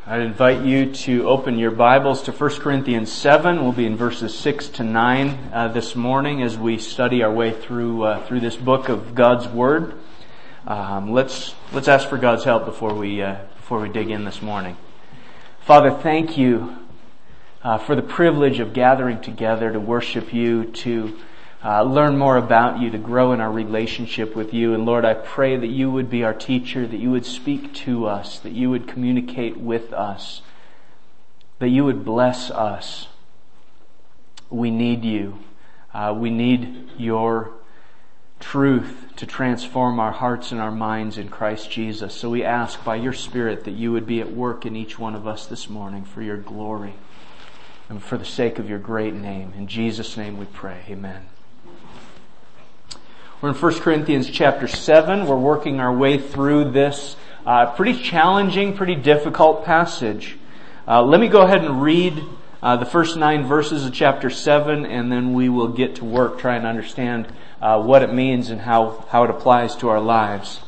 I invite you to open your Bibles to 1 Corinthians 7. We'll be in verses 6 to 9 this morning as we study our way through this book of God's Word. Let's ask for God's help before we dig in this morning. Father, thank you for the privilege of gathering together to worship you, to learn more about you, to grow in our relationship with you. And Lord, I pray that you would be our teacher, that you would speak to us, that you would communicate with us, that you would bless us. We need you. We need your truth to transform our hearts and our minds in Christ Jesus. So we ask by your Spirit that you would be at work in each one of us this morning for your glory and for the sake of your great name. In Jesus' name we pray. Amen. We're in 1 Corinthians chapter 7. We're working our way through this pretty challenging, pretty difficult passage. Let me go ahead and read the first 9 verses of chapter 7, and then we will get to work trying to understand what it means and how it applies to our lives.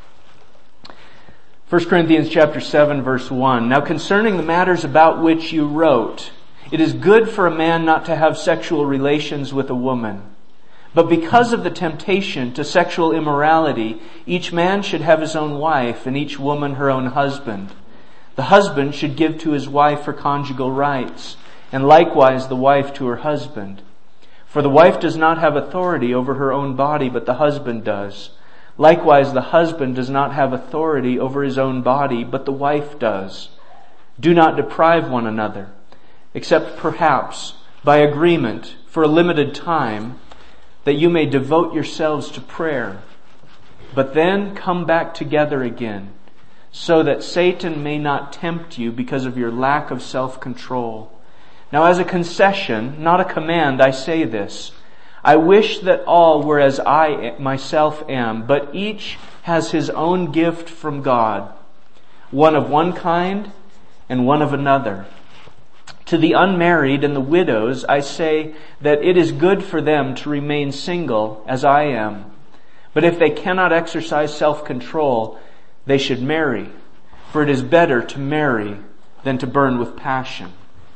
1 Corinthians chapter 7, verse 1. Now concerning the matters about which you wrote, it is good for a man not to have sexual relations with a woman. But because of the temptation to sexual immorality, each man should have his own wife, and each woman her own husband. The husband should give to his wife her conjugal rights, and likewise the wife to her husband. For the wife does not have authority over her own body, but the husband does. Likewise the husband does not have authority over his own body, but the wife does. Do not deprive one another, except perhaps by agreement for a limited time, that you may devote yourselves to prayer, but then come back together again, so that Satan may not tempt you because of your lack of self-control. Now as a concession, not a command, I say this. I wish that all were as I myself am, but each has his own gift from God, one of one kind and one of another. To the unmarried and the widows, I say that it is good for them to remain single as I am. But if they cannot exercise self-control, they should marry, for it is better to marry than to burn with passion.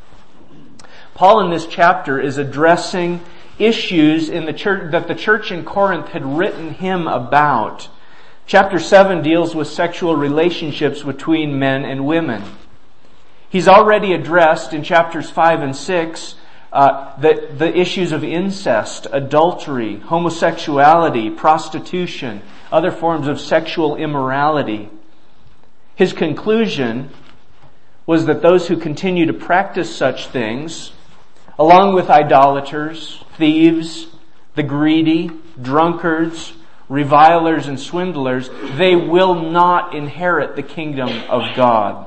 Paul in this chapter is addressing issues in the church that the church in Corinth had written him about. Chapter 7 deals with sexual relationships between men and women. He's already addressed in chapters 5 and 6 the issues of incest, adultery, homosexuality, prostitution, other forms of sexual immorality. His conclusion was that those who continue to practice such things, along with idolaters, thieves, the greedy, drunkards, revilers, and swindlers, they will not inherit the kingdom of God.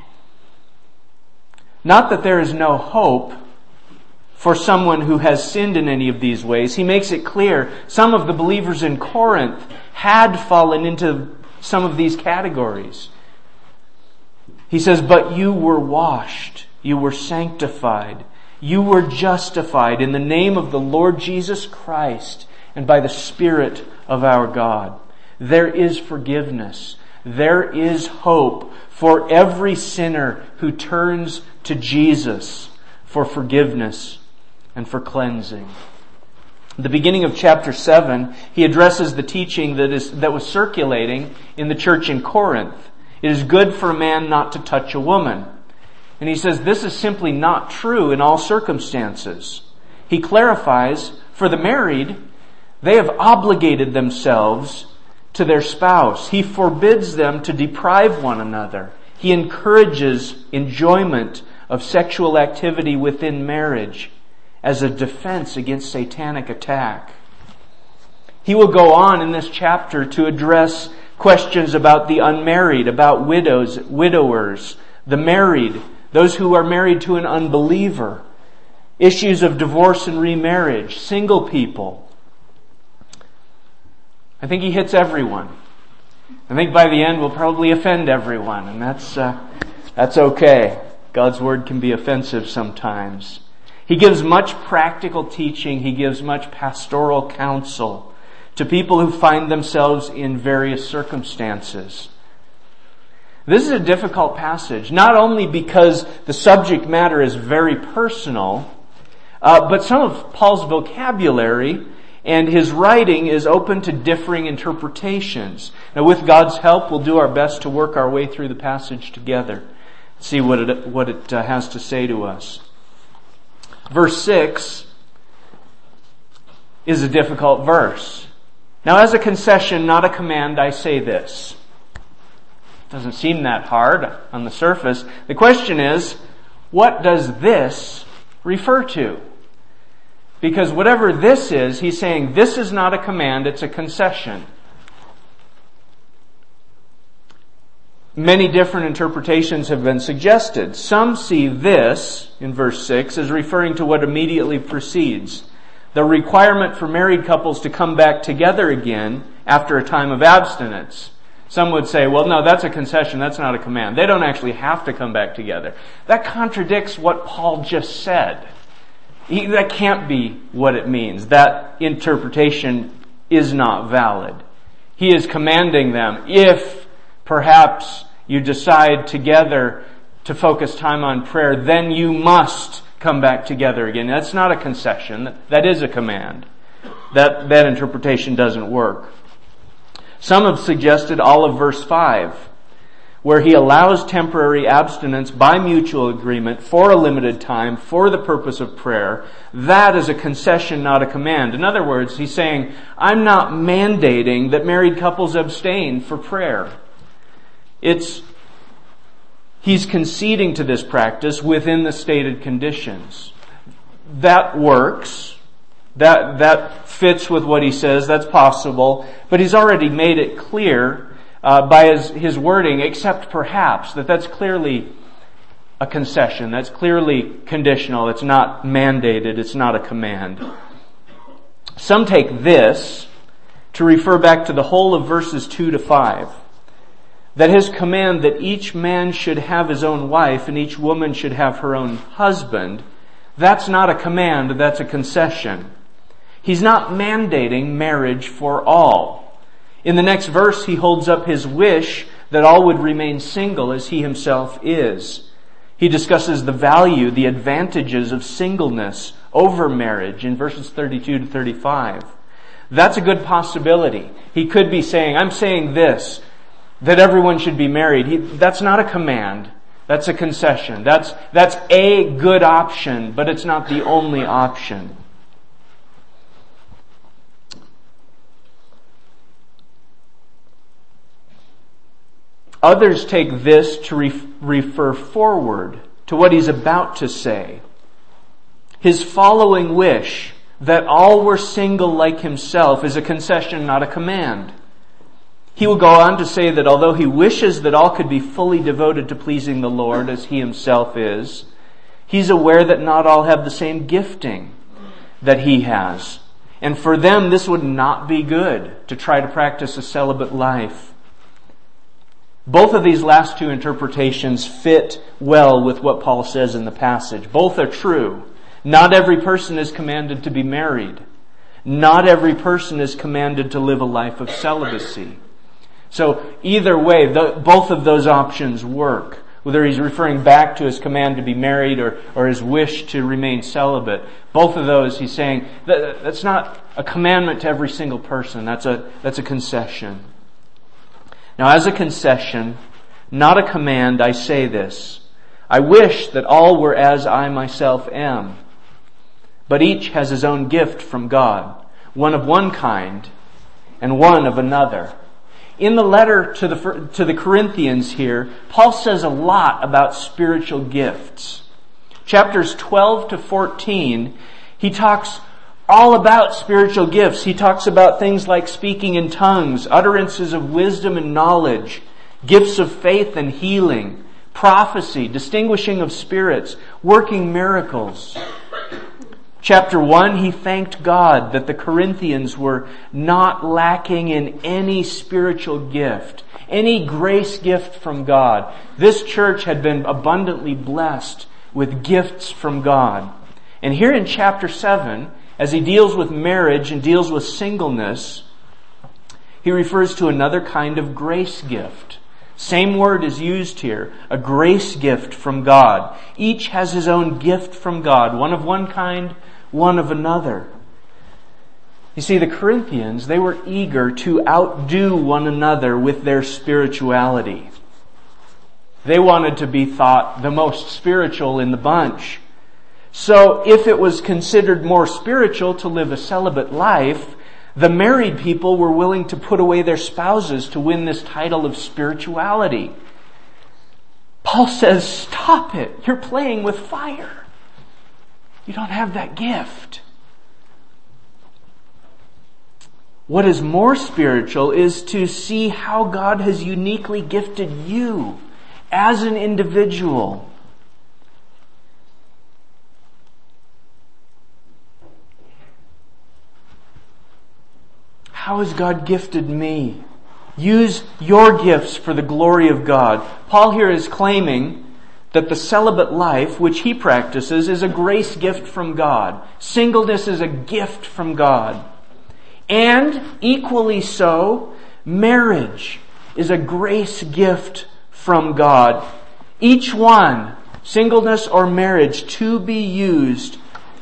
Not that there is no hope for someone who has sinned in any of these ways. He makes it clear some of the believers in Corinth had fallen into some of these categories. He says, but you were washed, you were sanctified, you were justified in the name of the Lord Jesus Christ and by the Spirit of our God. There is forgiveness. There is hope for every sinner who turns to Jesus for forgiveness and for cleansing. At the beginning of chapter 7, he addresses the teaching that was circulating in the church in Corinth. It is good for a man not to touch a woman. And he says this is simply not true in all circumstances. He clarifies, for the married, they have obligated themselves to their spouse. He forbids them to deprive one another. He encourages enjoyment of sexual activity within marriage as a defense against satanic attack. He will go on in this chapter to address questions about the unmarried, about widows, widowers, the married, those who are married to an unbeliever, issues of divorce and remarriage, single people. I think he hits everyone. I think by the end we'll probably offend everyone, and that's okay. God's word can be offensive sometimes. He gives much practical teaching. He gives much pastoral counsel to people who find themselves in various circumstances. This is a difficult passage, not only because the subject matter is very personal, but some of Paul's vocabulary and his writing is open to differing interpretations. Now, with God's help, we'll do our best to work our way through the passage together, see what it has to say to us. Verse 6 is a difficult verse. Now, as a concession, not a command, I say this. Doesn't seem that hard on the surface. The question is, what does this refer to? Because whatever this is, he's saying this is not a command, it's a concession. Many different interpretations have been suggested. Some see this, in verse 6, as referring to what immediately precedes. The requirement for married couples to come back together again after a time of abstinence. Some would say, well, no, that's a concession, that's not a command. They don't actually have to come back together. That contradicts what Paul just said. That can't be what it means. That interpretation is not valid. He is commanding them, if perhaps you decide together to focus time on prayer, then you must come back together again. That's not a concession. That is a command. That interpretation doesn't work. Some have suggested all of verse 5, where he allows temporary abstinence by mutual agreement for a limited time for the purpose of prayer. That is a concession, not a command. In other words, he's saying, I'm not mandating that married couples abstain for prayer. He's conceding to this practice within the stated conditions. That works. That fits with what he says. That's possible. But he's already made it clear by his wording, except perhaps, that's clearly a concession. That's clearly conditional. It's not mandated. It's not a command. Some take this to refer back to the whole of verses 2 to 5. That his command that each man should have his own wife and each woman should have her own husband, that's not a command, that's a concession. He's not mandating marriage for all. In the next verse, he holds up his wish that all would remain single as he himself is. He discusses the value, the advantages of singleness over marriage in verses 32 to 35. That's a good possibility. He could be saying, I'm saying this, that everyone should be married. That's not a command. That's a concession. That's a good option, but it's not the only option. Others take this to refer forward to what he's about to say. His following wish that all were single like himself is a concession, not a command. He will go on to say that although he wishes that all could be fully devoted to pleasing the Lord as he himself is, he's aware that not all have the same gifting that he has. And for them, this would not be good to try to practice a celibate life. Both of these last two interpretations fit well with what Paul says in the passage. Both are true. Not every person is commanded to be married. Not every person is commanded to live a life of celibacy. So either way, both of those options work. Whether he's referring back to his command to be married or his wish to remain celibate. Both of those, he's saying, that's not a commandment to every single person. That's a concession. Now, as a concession, not a command, I say this. I wish that all were as I myself am. But each has his own gift from God. One of one kind and one of another. In the letter to the Corinthians here, Paul says a lot about spiritual gifts. Chapters 12 to 14, he talks all about spiritual gifts. He talks about things like speaking in tongues, utterances of wisdom and knowledge, gifts of faith and healing, prophecy, distinguishing of spirits, working miracles. Chapter 1, he thanked God that the Corinthians were not lacking in any spiritual gift, any grace gift from God. This church had been abundantly blessed with gifts from God. And here in chapter 7, as he deals with marriage and deals with singleness, he refers to another kind of grace gift, Same word is used here, a grace gift from God. Each has his own gift from God, one of one kind, one of another. You see, the Corinthians, they were eager to outdo one another with their spirituality. They wanted to be thought the most spiritual in the bunch. So if it was considered more spiritual to live a celibate life, the married people were willing to put away their spouses to win this title of spirituality. Paul says, stop it. You're playing with fire. You don't have that gift. What is more spiritual is to see how God has uniquely gifted you as an individual. How has God gifted me? Use your gifts for the glory of God. Paul here is claiming that the celibate life, which he practices, is a grace gift from God. Singleness is a gift from God. And equally so, marriage is a grace gift from God. Each one, singleness or marriage, to be used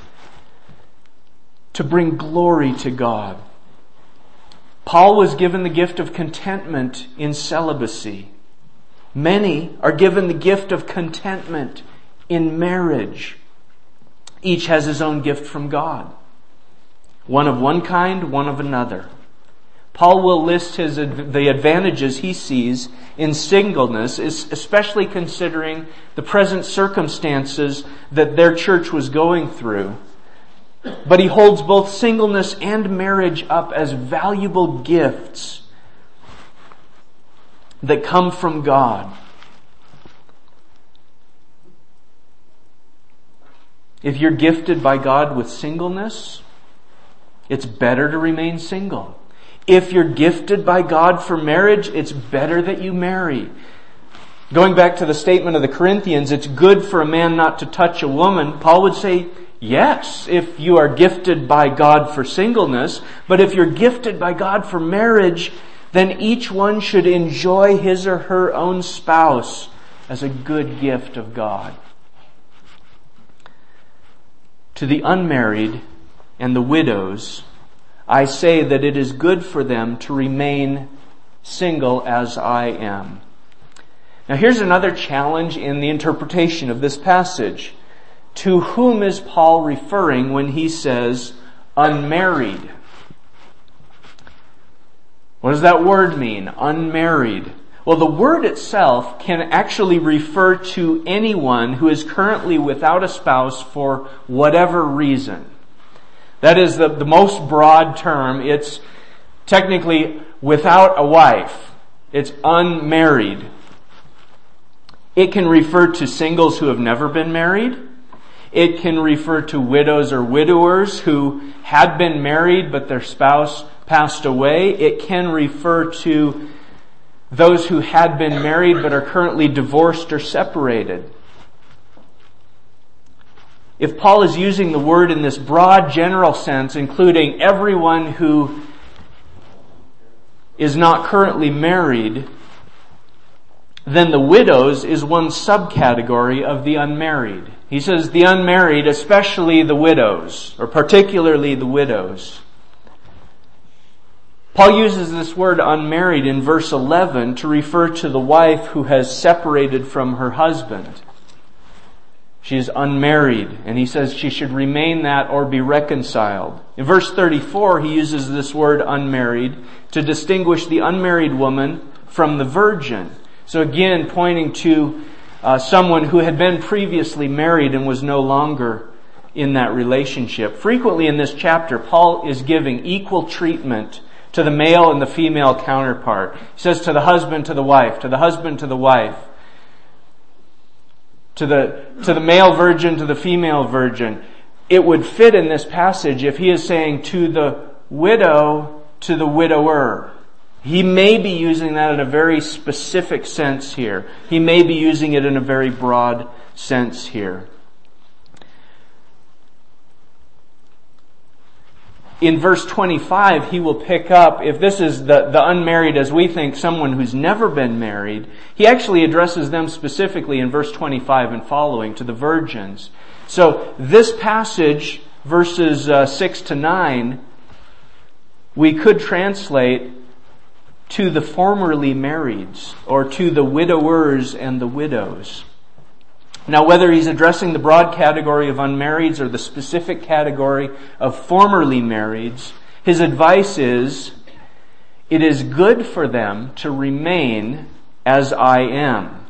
to bring glory to God. Paul was given the gift of contentment in celibacy. Many are given the gift of contentment in marriage. Each has his own gift from God. One of one kind, one of another. Paul will list the advantages he sees in singleness, especially considering the present circumstances that their church was going through. But he holds both singleness and marriage up as valuable gifts that come from God. If you're gifted by God with singleness, it's better to remain single. If you're gifted by God for marriage, it's better that you marry. Going back to the statement of the Corinthians, it's good for a man not to touch a woman. Paul would say, yes, if you are gifted by God for singleness, but if you're gifted by God for marriage, then each one should enjoy his or her own spouse as a good gift of God. To the unmarried and the widows, I say that it is good for them to remain single as I am. Now here's another challenge in the interpretation of this passage. To whom is Paul referring when he says unmarried? What does that word mean, unmarried? Well, the word itself can actually refer to anyone who is currently without a spouse for whatever reason. That is the most broad term. It's technically without a wife. It's unmarried. It can refer to singles who have never been married. It can refer to widows or widowers who had been married but their spouse passed away. It can refer to those who had been married but are currently divorced or separated. If Paul is using the word in this broad general sense, including everyone who is not currently married, then the widows is one subcategory of the unmarried. He says the unmarried, especially the widows, or particularly the widows. Paul uses this word unmarried in verse 11 to refer to the wife who has separated from her husband. She is unmarried, and he says she should remain that or be reconciled. In verse 34, he uses this word unmarried to distinguish the unmarried woman from the virgin. So again, pointing to someone who had been previously married and was no longer in that relationship. Frequently in this chapter, Paul is giving equal treatment to the male and the female counterpart. He says to the husband, to the wife, to the husband, to the wife, to the male virgin, to the female virgin. It would fit in this passage if he is saying to the widow, to the widower. He may be using that in a very specific sense here. He may be using it in a very broad sense here. in verse 25, he will pick up, if this is the unmarried as we think, someone who's never been married, he actually addresses them specifically in verse 25 and following to the virgins. So this passage, verses 6 to 9, we could translate to the formerly marrieds, or to the widowers and the widows. Now, whether he's addressing the broad category of unmarrieds or the specific category of formerly marrieds, his advice is, it is good for them to remain as I am.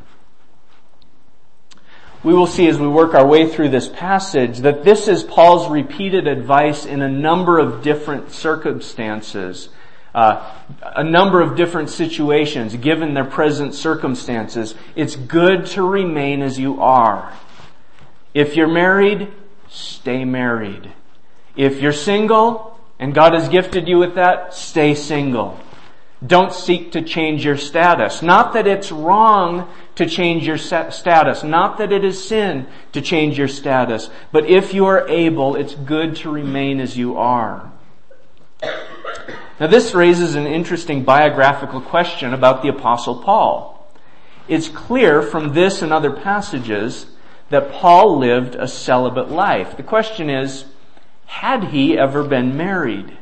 We will see as we work our way through this passage that this is Paul's repeated advice in a number of different circumstances, a number of different situations given their present circumstances. It's good to remain as you are. If you're married, stay married. If you're single, and God has gifted you with that, stay single. Don't seek to change your status. Not that it's wrong to change your status. Not that it is sin to change your status. But if you are able, it's good to remain as you are. Now this raises an interesting biographical question about the Apostle Paul. It's clear from this and other passages that Paul lived a celibate life. The question is, had he ever been married?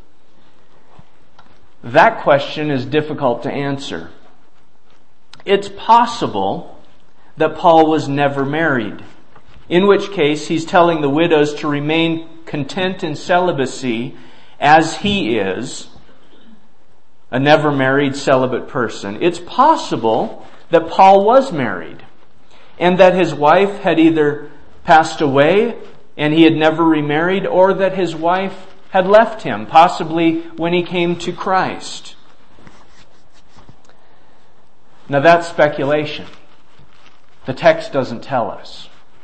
That question is difficult to answer. It's possible that Paul was never married, in which case he's telling the widows to remain content in celibacy as he is, a never married celibate person. It's possible that Paul was married and that his wife had either passed away and he had never remarried, or that his wife had left him, possibly when he came to Christ. Now that's speculation. The text doesn't tell us.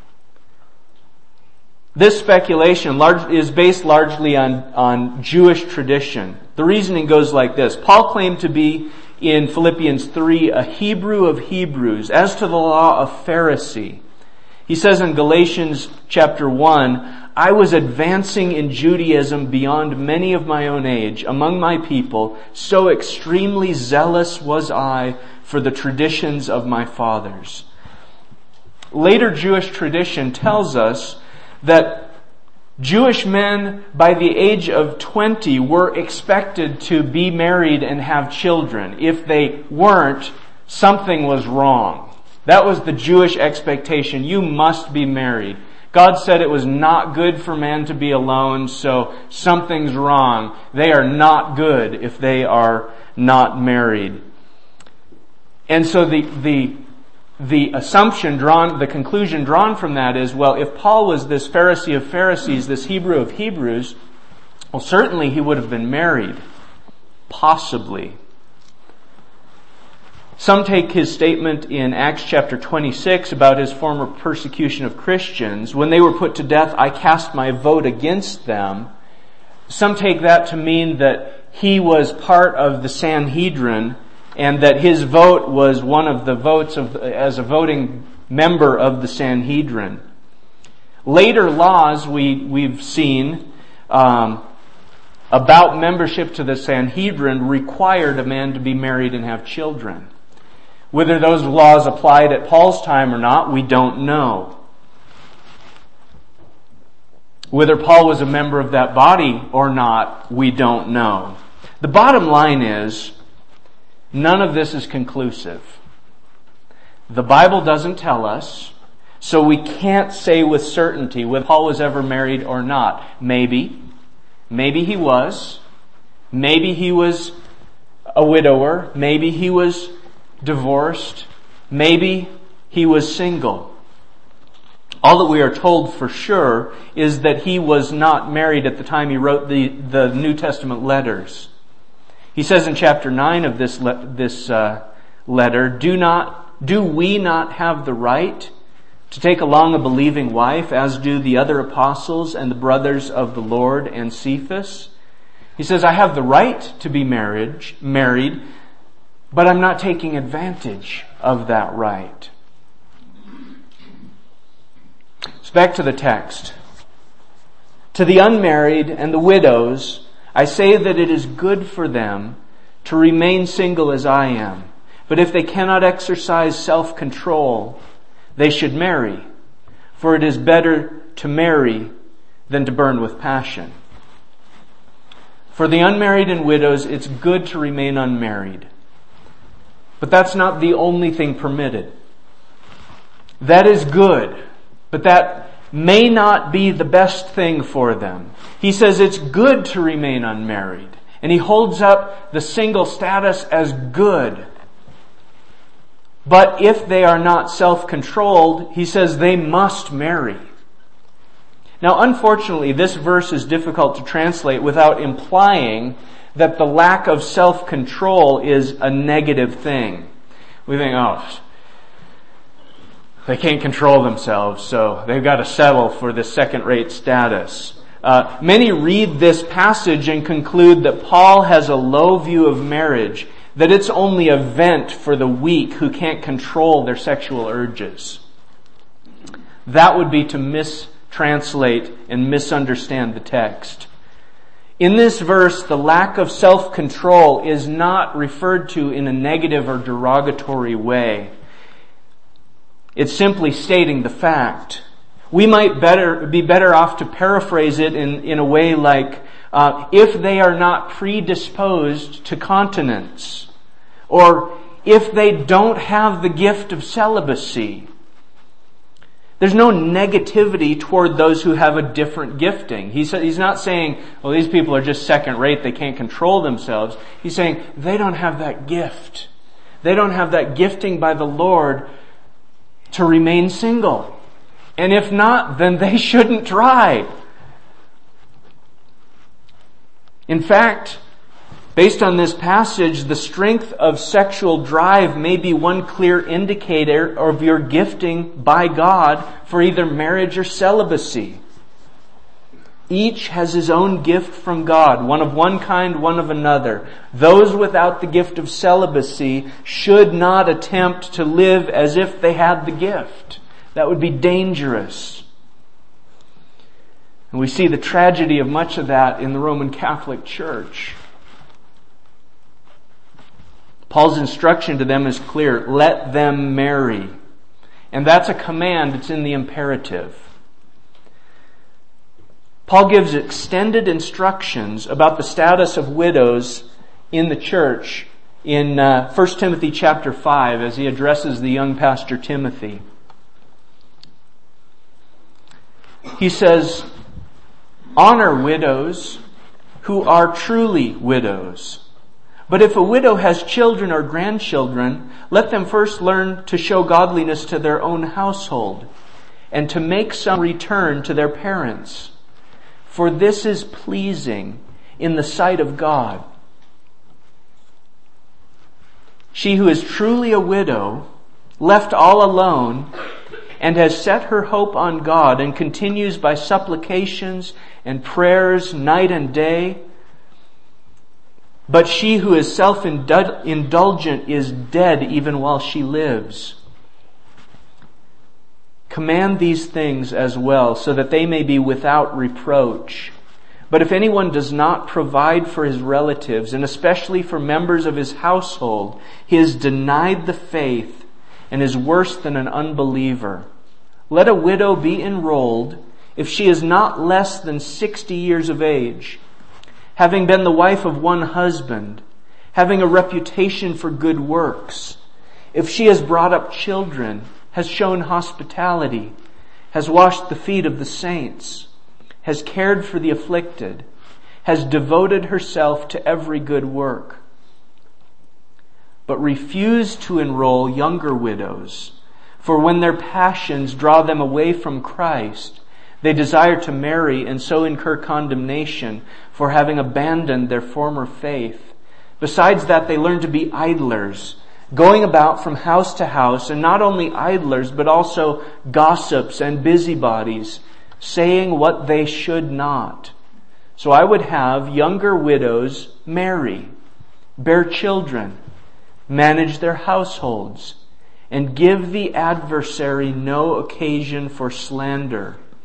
This speculation is based largely on Jewish tradition. The reasoning goes like this. Paul claimed to be, in Philippians 3, a Hebrew of Hebrews, as to the law, a Pharisee. He says in Galatians chapter 1, I was advancing in Judaism beyond many of my own age among my people, so extremely zealous was I for the traditions of my fathers. Later Jewish tradition tells us that Jewish men by the age of 20 were expected to be married and have children. If they weren't, something was wrong. That was the Jewish expectation. You must be married. God said it was not good for man to be alone, so something's wrong. They are not good if they are not married. And so the assumption drawn, the conclusion drawn from that is, well, if Paul was this Pharisee of Pharisees, this Hebrew of Hebrews, well, certainly he would have been married. Possibly. Some take his statement in Acts chapter 26 about his former persecution of Christians. When they were put to death, I cast my vote against them. Some take that to mean that he was part of the Sanhedrin and that his vote was one of the votes as a voting member of the Sanhedrin. Later laws we've seen about membership to the Sanhedrin required a man to be married and have children. Whether those laws applied at Paul's time or not, we don't know. Whether Paul was a member of that body or not, we don't know. The bottom line is, none of this is conclusive. The Bible doesn't tell us, so we can't say with certainty whether Paul was ever married or not. Maybe he was. Maybe he was a widower. Maybe he was divorced. Maybe he was single. All that we are told for sure is that he was not married at the time he wrote the New Testament letters. He says in chapter 9 of this letter, do we not have the right to take along a believing wife, as do the other apostles and the brothers of the Lord and Cephas? He says, I have the right to be married, but I'm not taking advantage of that right. So back to the text. To the unmarried and the widows, I say that it is good for them to remain single as I am. But if they cannot exercise self-control, they should marry, for it is better to marry than to burn with passion. For the unmarried and widows, it's good to remain unmarried. But that's not the only thing permitted. That is good, but that may not be the best thing for them. He says it's good to remain unmarried. And he holds up the single status as good. But if they are not self-controlled, he says they must marry. Now, unfortunately, this verse is difficult to translate without implying that the lack of self-control is a negative thing. We think, they can't control themselves, so they've got to settle for this second-rate status. Many read this passage and conclude that Paul has a low view of marriage, that it's only a vent for the weak who can't control their sexual urges. That would be to mistranslate and misunderstand the text. In this verse, the lack of self-control is not referred to in a negative or derogatory way. It's simply stating the fact. We might be better off to paraphrase it in a way like, if they are not predisposed to continence, or if they don't have the gift of celibacy. There's no negativity toward those who have a different gifting. He's not saying, well, these people are just second rate, they can't control themselves. He's saying, they don't have that gift. They don't have that gifting by the Lord to remain single. And if not, then they shouldn't try. In fact, based on this passage, the strength of sexual drive may be one clear indicator of your gifting by God for either marriage or celibacy. Each has his own gift from God, one of one kind, one of another. Those without the gift of celibacy should not attempt to live as if they had the gift. That would be dangerous. And we see the tragedy of much of that in the Roman Catholic Church. Paul's instruction to them is clear. Let them marry. And that's a command. It's in the imperative. Paul gives extended instructions about the status of widows in the church in 1 Timothy chapter 5 as he addresses the young pastor Timothy. He says, honor widows who are truly widows. But if a widow has children or grandchildren, let them first learn to show godliness to their own household and to make some return to their parents. For this is pleasing in the sight of God. She who is truly a widow, left all alone, and has set her hope on God and continues by supplications and prayers night and day. But she who is self-indulgent is dead even while she lives. Command these things as well, so that they may be without reproach. But if anyone does not provide for his relatives, and especially for members of his household, he has denied the faith and is worse than an unbeliever. Let a widow be enrolled if she is not less than 60 years of age, having been the wife of one husband, having a reputation for good works. If she has brought up children, has shown hospitality, has washed the feet of the saints, has cared for the afflicted, has devoted herself to every good work. But refuse to enroll younger widows, for when their passions draw them away from Christ, they desire to marry and so incur condemnation for having abandoned their former faith. Besides that, they learn to be idlers, going about from house to house, and not only idlers, but also gossips and busybodies, saying what they should not. So I would have younger widows marry, bear children, manage their households, and give the adversary no occasion for slander.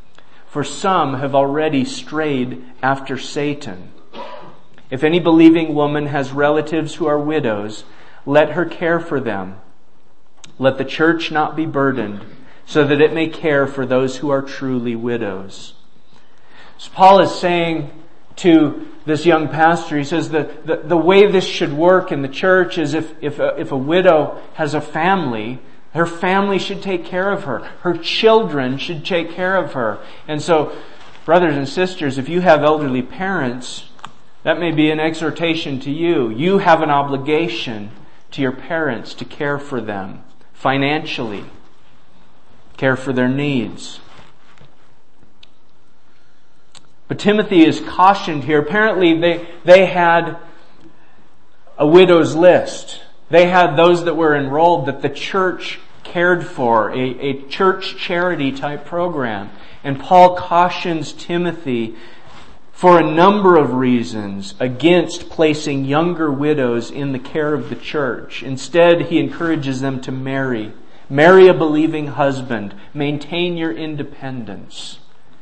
for some have already strayed after Satan. If any believing woman has relatives who are widows, let her care for them. Let the church not be burdened, so that it may care for those who are truly widows. So Paul is saying to this young pastor, he says that the way this should work in the church is if a widow has a family, her family should take care of her. Her children should take care of her. And so, brothers and sisters, if you have elderly parents, that may be an exhortation to you. You have an obligation to your parents to care for them financially, care for their needs. But Timothy is cautioned here. Apparently they had a widow's list. They had those that were enrolled that the church cared for, a church charity type program. And Paul cautions Timothy for a number of reasons against placing younger widows in the care of the church. Instead, he encourages them to marry. Marry a believing husband. Maintain your independence.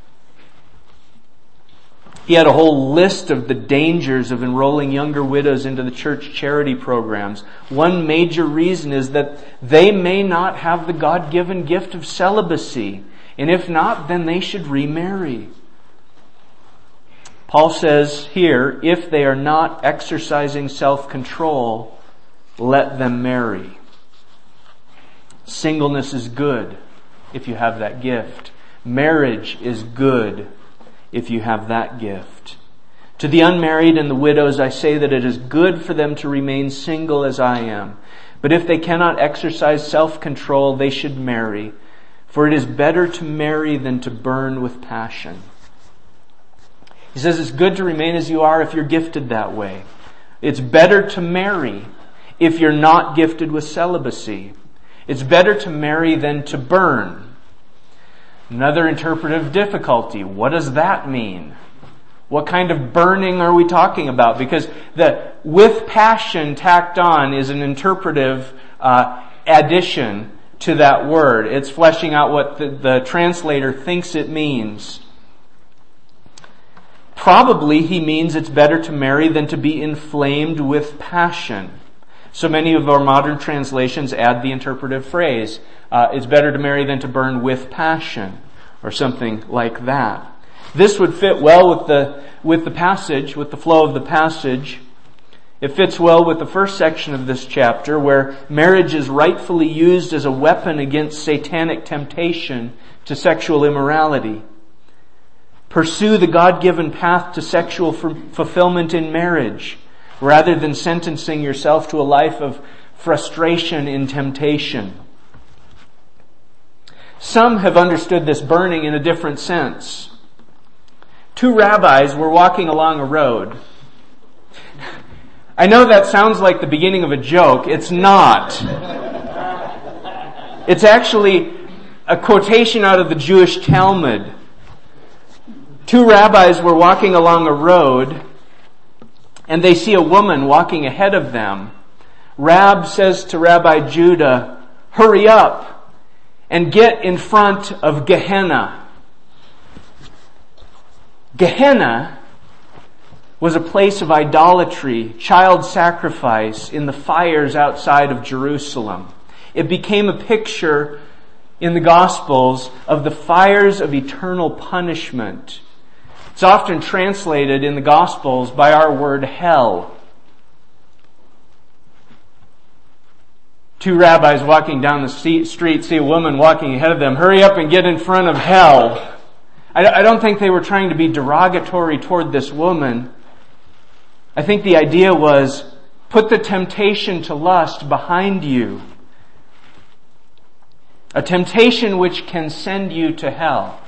He had a whole list of the dangers of enrolling younger widows into the church charity programs. One major reason is that they may not have the God-given gift of celibacy. And if not, then they should remarry. Paul says here, if they are not exercising self-control, let them marry. Singleness is good if you have that gift. Marriage is good if you have that gift. To the unmarried and the widows, I say that it is good for them to remain single as I am. But if they cannot exercise self-control, they should marry. For it is better to marry than to burn with passion. He says it's good to remain as you are if you're gifted that way. It's better to marry if you're not gifted with celibacy. It's better to marry than to burn. Another interpretive difficulty. What does that mean? What kind of burning are we talking about? Because the with passion tacked on is an interpretive addition to that word. It's fleshing out what the translator thinks it means. Probably he means it's better to marry than to be inflamed with passion. So many of our modern translations add the interpretive phrase, it's better to marry than to burn with passion, or something like that. This would fit well with the passage, with the flow of the passage. It fits well with the first section of this chapter, where marriage is rightfully used as a weapon against satanic temptation to sexual immorality. Pursue the God-given path to sexual fulfillment in marriage, rather than sentencing yourself to a life of frustration in temptation. Some have understood this burning in a different sense. Two rabbis were walking along a road. I know that sounds like the beginning of a joke. It's not. It's actually a quotation out of the Jewish Talmud. Two rabbis were walking along a road, and they see a woman walking ahead of them. Rab says to Rabbi Judah, "Hurry up and get in front of Gehenna." Gehenna was a place of idolatry, child sacrifice in the fires outside of Jerusalem. It became a picture in the Gospels of the fires of eternal punishment. It's often translated in the Gospels by our word hell. Two rabbis walking down the street see a woman walking ahead of them. Hurry up and get in front of hell. I don't think they were trying to be derogatory toward this woman. I think the idea was, put the temptation to lust behind you. A temptation which can send you to hell.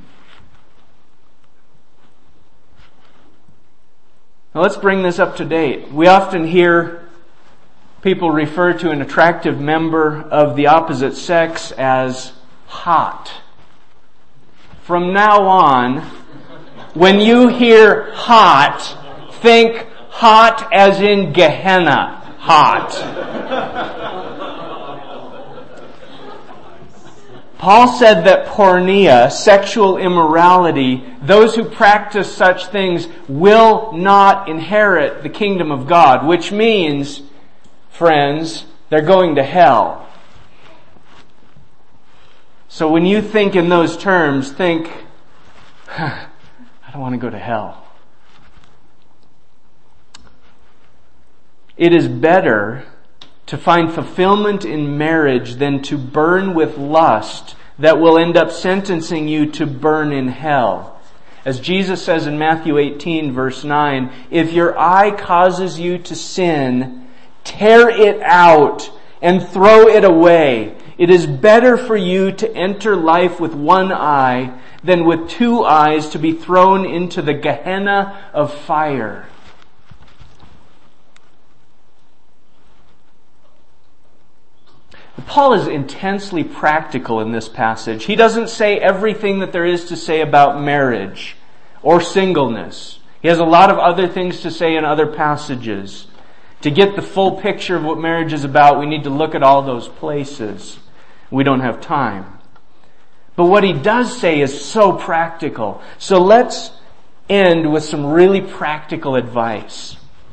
Now let's bring this up to date. We often hear people refer to an attractive member of the opposite sex as hot. From now on, when you hear hot, think hot as in Gehenna. Hot. Paul said that porneia, sexual immorality, those who practice such things will not inherit the kingdom of God, which means, friends, they're going to hell. So when you think in those terms, think, I don't want to go to hell. It is better to find fulfillment in marriage than to burn with lust that will end up sentencing you to burn in hell. As Jesus says in Matthew 18 verse 9, if your eye causes you to sin, tear it out and throw it away. It is better for you to enter life with one eye than with two eyes to be thrown into the Gehenna of fire. Paul is intensely practical in this passage. He doesn't say everything that there is to say about marriage or singleness. He has a lot of other things to say in other passages. To get the full picture of what marriage is about, we need to look at all those places. We don't have time. But what he does say is so practical. So let's end with some really practical advice.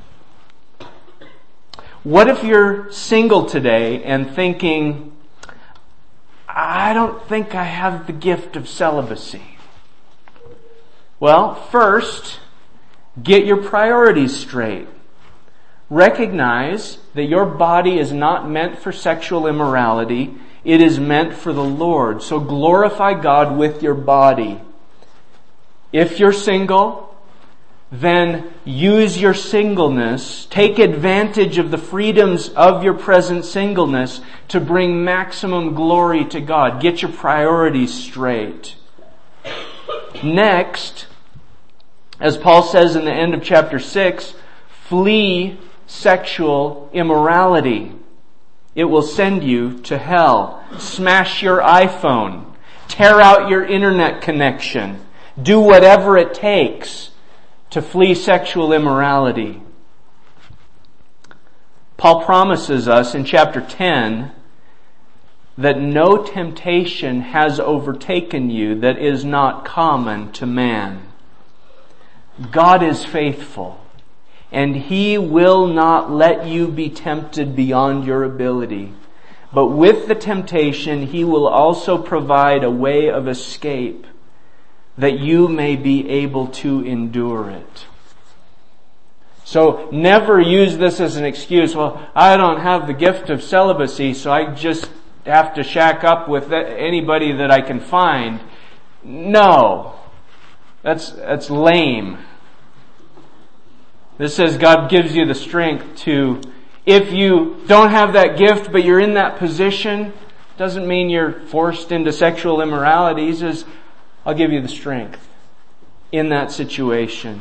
What if you're single today and thinking, I don't think I have the gift of celibacy? Well, first, get your priorities straight. Recognize that your body is not meant for sexual immorality. It is meant for the Lord. So glorify God with your body. If you're single, then use your singleness, take advantage of the freedoms of your present singleness to bring maximum glory to God. Get your priorities straight. Next, as Paul says in the end of chapter 6, flee sexual immorality. It will send you to hell. Smash your iPhone. Tear out your internet connection. Do whatever it takes to flee sexual immorality. Paul promises us in chapter 10 that no temptation has overtaken you that is not common to man. God is faithful, and He will not let you be tempted beyond your ability. But with the temptation, He will also provide a way of escape that you may be able to endure it. So never use this as an excuse. Well, I don't have the gift of celibacy, so I just have to shack up with anybody that I can find. No. That's lame. This says God gives you the strength to, if you don't have that gift but you're in that position, doesn't mean you're forced into sexual immorality. He says, I'll give you the strength in that situation.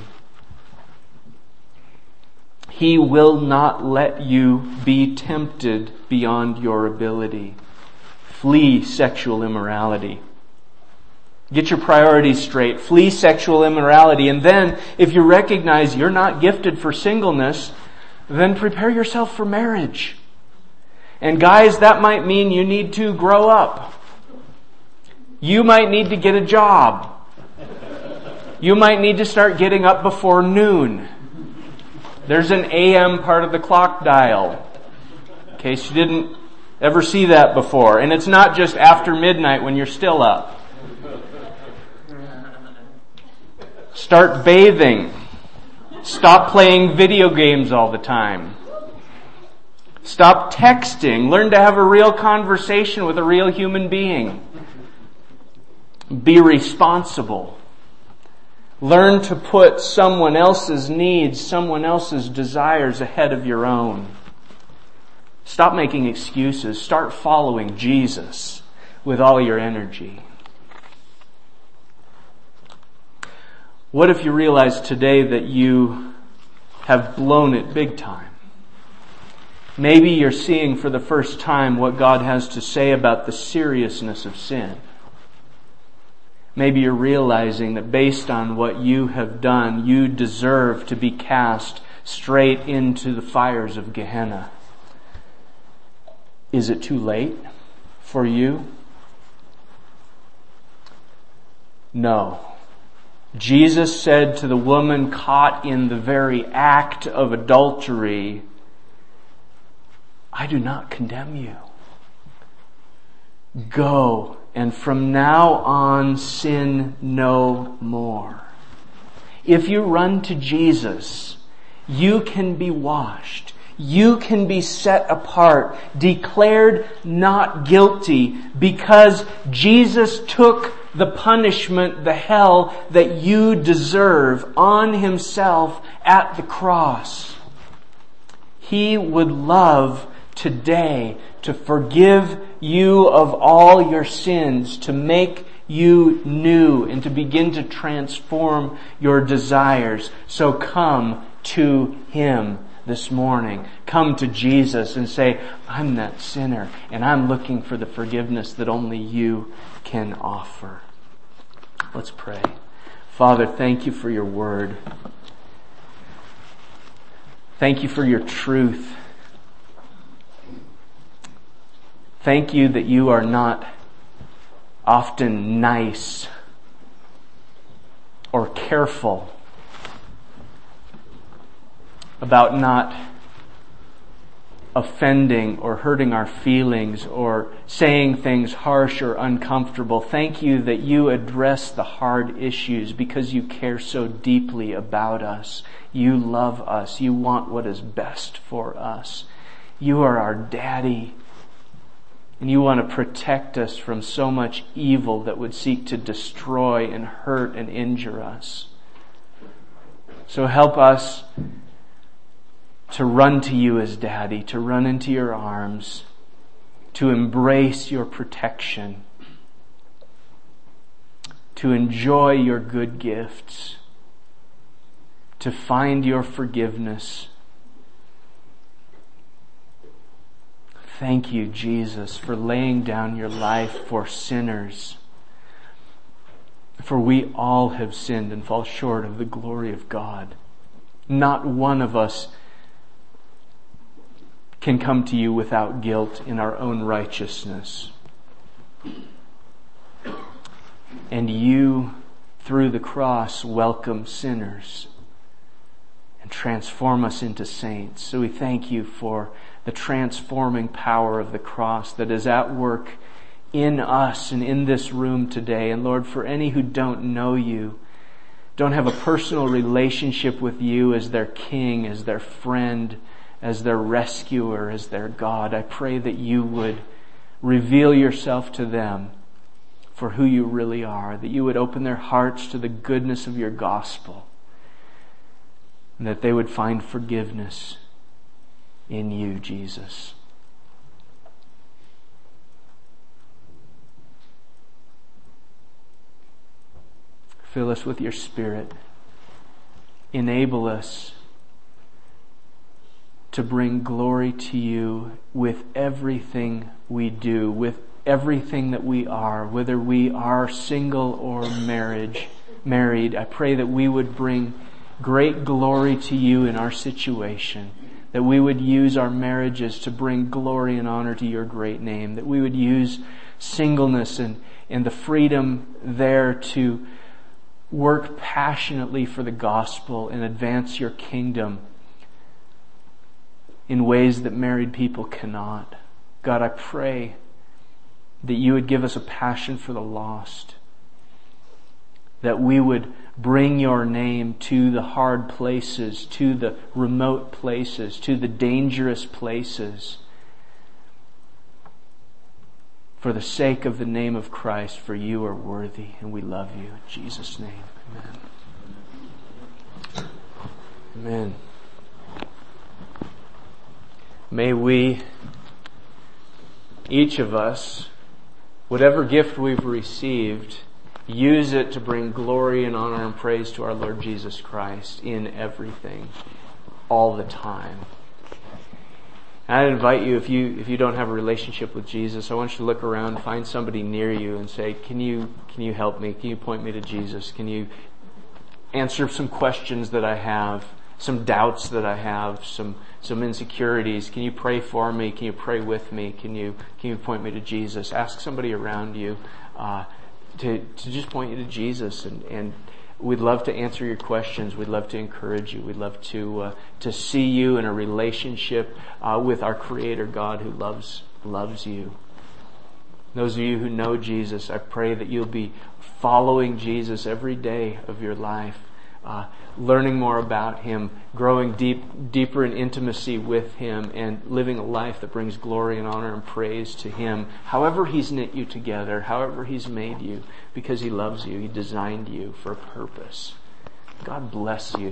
He will not let you be tempted beyond your ability. Flee sexual immorality. Get your priorities straight. Flee sexual immorality. And then, if you recognize you're not gifted for singleness, then prepare yourself for marriage. And guys, that might mean you need to grow up. You might need to get a job. You might need to start getting up before noon. There's an AM part of the clock dial, in case you didn't ever see that before. And it's not just after midnight when you're still up. Start bathing. Stop playing video games all the time. Stop texting. Learn to have a real conversation with a real human being. Be responsible. Learn to put someone else's needs, someone else's desires ahead of your own. Stop making excuses. Start following Jesus with all your energy. What if you realize today that you have blown it big time? Maybe you're seeing for the first time what God has to say about the seriousness of sin. Maybe you're realizing that based on what you have done, you deserve to be cast straight into the fires of Gehenna. Is it too late for you? No. Jesus said to the woman caught in the very act of adultery, I do not condemn you. Go, and from now on sin no more. If you run to Jesus, you can be washed. You can be set apart, declared not guilty, because Jesus took the punishment, the hell that you deserve on Himself at the cross. He would love today to forgive you of all your sins, to make you new, and to begin to transform your desires. So come to Him this morning. Come to Jesus and say, I'm that sinner, and I'm looking for the forgiveness that only you can offer. Let's pray. Father, thank you for your word. Thank you for your truth. Thank you that you are not often nice or careful about not offending or hurting our feelings or saying things harsh or uncomfortable. Thank you that you address the hard issues because you care so deeply about us. You love us. You want what is best for us. You are our daddy. And you want to protect us from so much evil that would seek to destroy and hurt and injure us. So help us to run to you as Daddy, to run into your arms, to embrace your protection, to enjoy your good gifts, to find your forgiveness. Thank you, Jesus, for laying down your life for sinners. For we all have sinned and fall short of the glory of God. Not one of us can come to you without guilt in our own righteousness. And you, through the cross, welcome sinners and transform us into saints. So we thank you for the transforming power of the cross that is at work in us and in this room today. And Lord, for any who don't know you, don't have a personal relationship with you as their King, as their friend, as their rescuer, as their God, I pray that you would reveal yourself to them for who you really are, that you would open their hearts to the goodness of your gospel, and that they would find forgiveness in you, Jesus. Fill us with your Spirit. Enable us to bring glory to you with everything we do, with everything that we are, whether we are single or married. I pray that we would bring great glory to you in our situation, that we would use our marriages to bring glory and honor to your great name, that we would use singleness and the freedom there to work passionately for the gospel and advance your kingdom in ways that married people cannot. God, I pray that you would give us a passion for the lost, that we would bring your name to the hard places, to the remote places, to the dangerous places, for the sake of the name of Christ, for you are worthy and we love you. In Jesus' name, amen. Amen. May we, each of us, whatever gift we've received, use it to bring glory and honor and praise to our Lord Jesus Christ in everything, all the time. And I'd invite you, if you don't have a relationship with Jesus, I want you to look around, find somebody near you and say, can you help me? Can you point me to Jesus? Can you answer some questions that I have, some doubts that I have, some insecurities? Can you pray for me? Can you pray with me? Can you point me to Jesus? Ask somebody around you to just point you to Jesus, and we'd love to answer your questions. We'd love to encourage you. We'd love to see you in a relationship with our Creator God who loves you. Those of you who know Jesus, I pray that you'll be following Jesus every day of your life, learning more about Him, growing deeper in intimacy with Him, and living a life that brings glory and honor and praise to Him. However He's knit you together, however He's made you, because He loves you, He designed you for a purpose. God bless you.